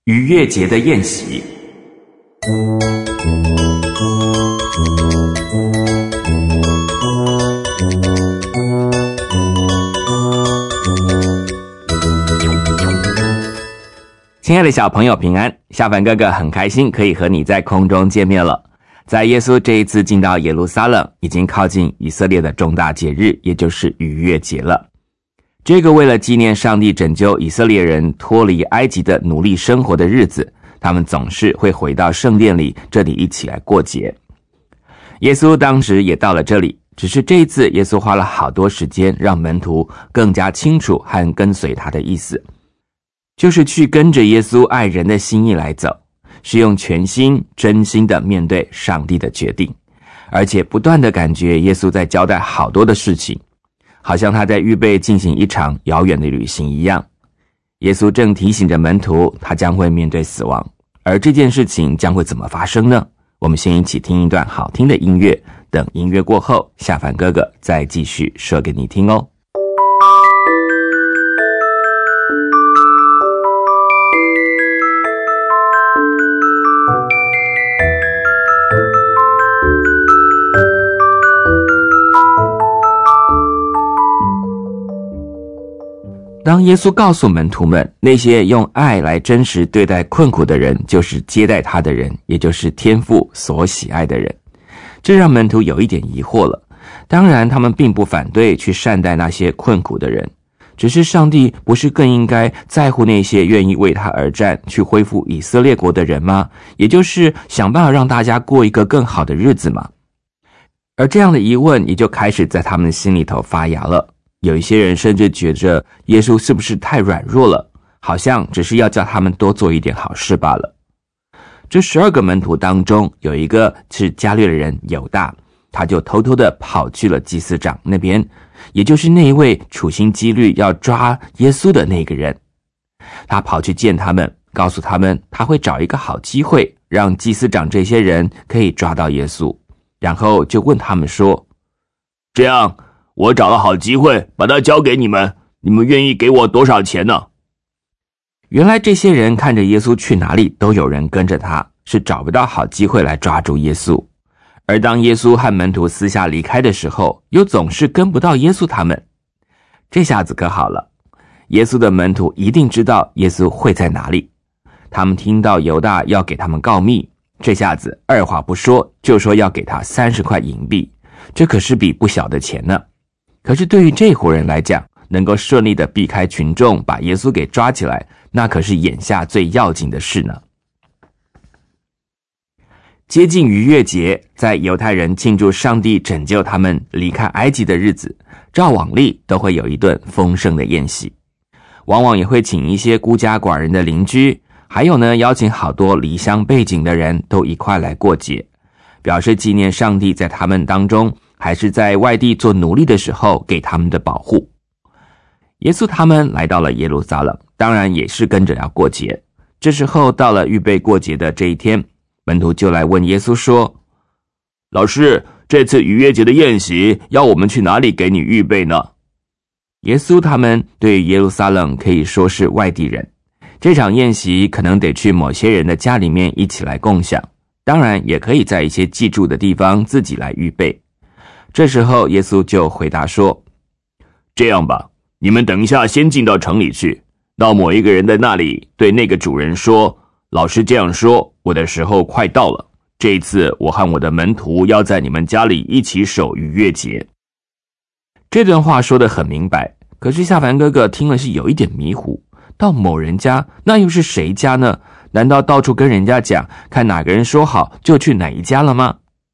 逾越节的宴席。亲爱的小朋友平安，夏凡哥哥很开心可以和你在空中见面了。在耶稣这一次进到耶路撒冷，已经靠近以色列的重大节日，也就是逾越节了。这个为了纪念上帝拯救以色列人脱离埃及的奴隶生活的日子，他们总是会回到圣殿里，这里一起来过节。耶稣当时也到了这里，只是这一次耶稣花了好多时间，让门徒更加清楚和跟随他的意思，就是去跟着耶稣爱人的心意来走，是用全心真心的面对上帝的决定，而且不断的感觉耶稣在交代好多的事情，好像他在预备进行一场遥远的旅行一样。耶稣正提醒着门徒，他将会面对死亡，而这件事情将会怎么发生呢？我们先一起听一段好听的音乐，等音乐过后，夏凡哥哥再继续说给你听哦。当耶稣告诉门徒们，那些用爱来真实对待困苦的人，就是接待他的人，也就是天父所喜爱的人，这让门徒有一点疑惑了。当然他们并不反对去善待那些困苦的人，只是上帝不是更应该在乎那些愿意为他而战，去恢复以色列国的人吗？也就是想办法让大家过一个更好的日子嘛。而这样的疑问也就开始在他们心里头发芽了。有一些人甚至觉着耶稣是不是太软弱了，好像只是要叫他们多做一点好事罢了。这12个门徒当中，有一个是加略的人犹大，他就偷偷的跑去了祭司长那边，也就是那一位处心积虑要抓耶稣的那个人。他跑去见他们，告诉他们他会找一个好机会，让祭司长这些人可以抓到耶稣，然后就问他们说， 这样我找了好机会把它交给你们，你们愿意给我多少钱呢？ 原来这些人看着耶稣去哪里都有人跟着他，是找不到好机会来抓住耶稣。而当耶稣和门徒私下离开的时候，又总是跟不到耶稣他们。这下子可好了，耶稣的门徒一定知道耶稣会在哪里。他们听到犹大要给他们告密，这下子二话不说就说要给他30块银币，这可是笔不小的钱呢。可是对于这伙人来讲，能够顺利的避开群众，把耶稣给抓起来，那可是眼下最要紧的事呢。接近逾越节，在犹太人庆祝上帝拯救他们离开埃及的日子，照往例都会有一顿丰盛的宴席，往往也会请一些孤家寡人的邻居，还有呢，邀请好多离乡背井的人都一块来过节，表示纪念上帝在他们当中还是在外地做奴隶的时候给他们的保护。耶稣他们来到了耶路撒冷，当然也是跟着要过节。这时候到了预备过节的这一天，门徒就来问耶稣说， 老师，这次逾越节的宴席要我们去哪里给你预备呢？ 耶稣他们对耶路撒冷可以说是外地人，这场宴席可能得去某些人的家里面一起来共享，当然也可以在一些记住的地方自己来预备。这时候耶稣就回答说， 这样吧，你们等一下先进到城里去，到某一个人的那里，对那个主人说，老师这样说，我的时候快到了，这一次我和我的门徒要在你们家里一起守逾越节。 这段话说得很明白，可是夏凡哥哥听了是有一点迷糊，到某人家，那又是谁家呢？难道到处跟人家讲，看哪个人说好就去哪一家了吗？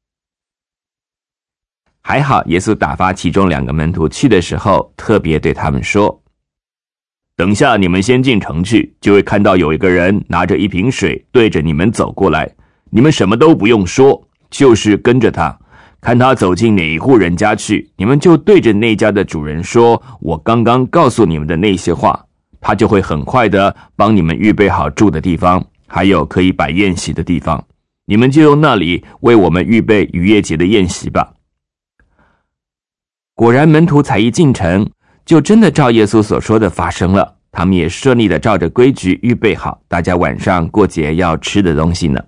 还好耶稣打发其中2个门徒去的时候，特别对他们说， 等下你们先进城去，就会看到有一个人拿着一瓶水对着你们走过来，你们什么都不用说，就是跟着他，看他走进哪一户人家去，你们就对着那家的主人说，我刚刚告诉你们的那些话，他就会很快的帮你们预备好住的地方，还有可以摆宴席的地方，你们就用那里为我们预备逾越节的宴席吧。 果然门徒才一进城，就真的照耶稣所说的发生了， 他们也顺利的照着规矩预备好大家晚上过节要吃的东西呢。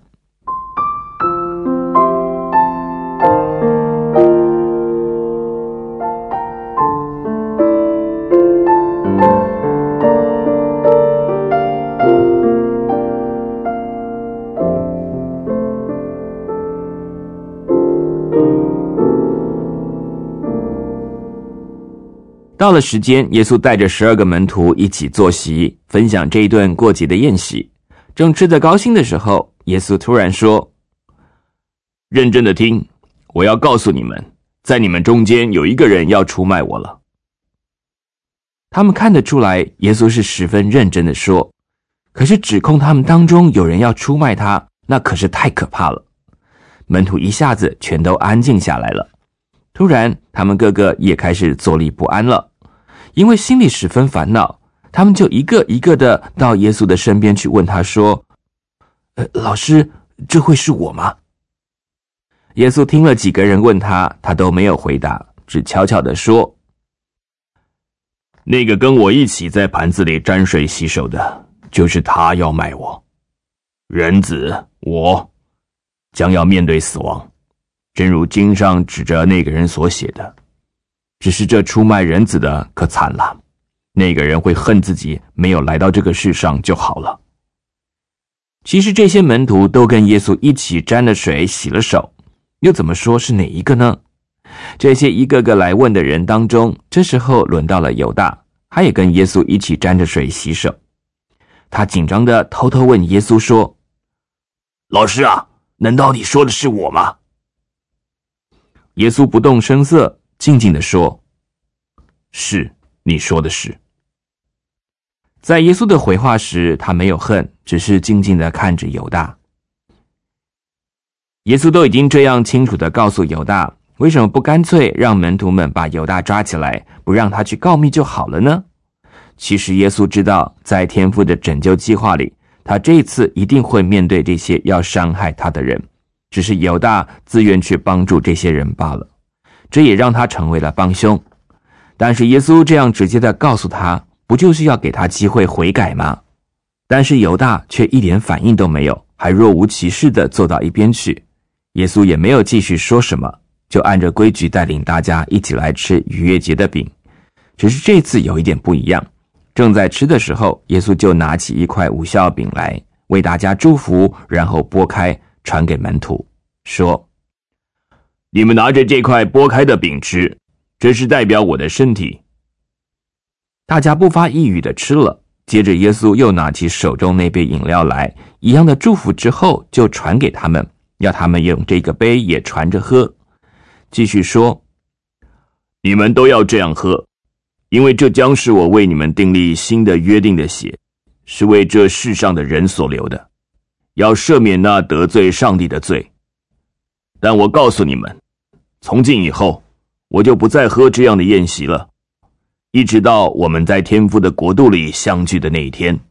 到了时间，耶稣带着12个门徒一起坐席，分享这一顿过节的宴席。正吃得高兴的时候，耶稣突然说： 认真的听，我要告诉你们，在你们中间有一个人要出卖我了。 他们看得出来，耶稣是十分认真的说，可是指控他们当中有人要出卖他，那可是太可怕了。门徒一下子全都安静下来了。突然，他们个个也开始坐立不安了，因为心里十分烦恼，他们就一个一个的到耶稣的身边去问他说：老师，这会是我吗？耶稣听了几个人问他，他都没有回答，只悄悄地说： 那个跟我一起在盘子里沾水洗手的，就是他要卖我。人子，我将要面对死亡，正如经上指着那个人所写的。只是这出卖人子的可惨了，那个人会恨自己没有来到这个世上就好了。 其实这些门徒都跟耶稣一起沾了水洗了手，又怎么说是哪一个呢？这些一个个来问的人当中，这时候轮到了犹大，他也跟耶稣一起沾着水洗手。他紧张的偷偷问耶稣说： 老师啊，难道你说的是我吗？ 耶稣不动声色，静静地说： 是，你说的是。 在耶稣的回话时，他没有恨，只是静静地看着犹大。耶稣都已经这样清楚地告诉犹大，为什么不干脆让门徒们把犹大抓起来，不让他去告密就好了呢？其实耶稣知道，在天父的拯救计划里，他这一次一定会面对这些要伤害他的人，只是犹大自愿去帮助这些人罢了，这也让他成为了帮凶。但是耶稣这样直接的告诉他，不就是要给他机会悔改吗？但是犹大却一点反应都没有，还若无其事的坐到一边去。耶稣也没有继续说什么，就按着规矩带领大家一起来吃逾越节的饼。只是这次有一点不一样，正在吃的时候，耶稣就拿起一块无酵饼来，为大家祝福，然后剥开传给门徒，说： 你们拿着这块剥开的饼吃，这是代表我的身体。 大家不发一语的吃了，接着耶稣又拿起手中那杯饮料来，一样的祝福之后就传给他们，要他们用这个杯也传着喝。继续说： 你们都要这样喝，因为这将是我为你们订立新的约定的血，是为这世上的人所流的，要赦免那得罪上帝的罪。但我告诉你们，从今以后，我就不再喝这样的宴席了，一直到我们在天父的国度里相聚的那一天。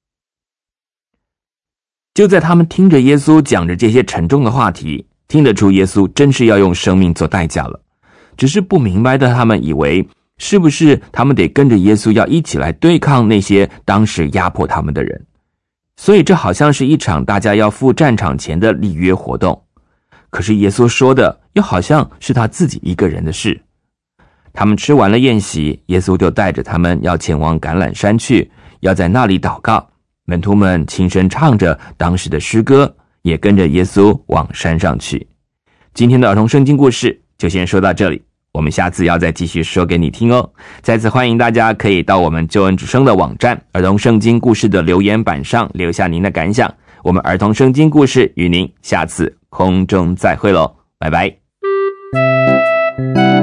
就在他们听着耶稣讲着这些沉重的话题，听得出耶稣真是要用生命做代价了。只是不明白的他们以为，是不是他们得跟着耶稣要一起来对抗那些当时压迫他们的人？所以这好像是一场大家要赴战场前的立约活动。可是耶稣说的又好像是他自己一个人的事。他们吃完了宴席，耶稣就带着他们要前往橄榄山去，要在那里祷告。门徒们轻声唱着当时的诗歌，也跟着耶稣往山上去。今天的儿童圣经故事就先说到这里，我们下次要再继续说给你听哦。再次欢迎大家可以到我们救恩之声的网站儿童圣经故事的留言板上留下您的感想。我们儿童圣经故事与您下次空中再会咯，拜拜。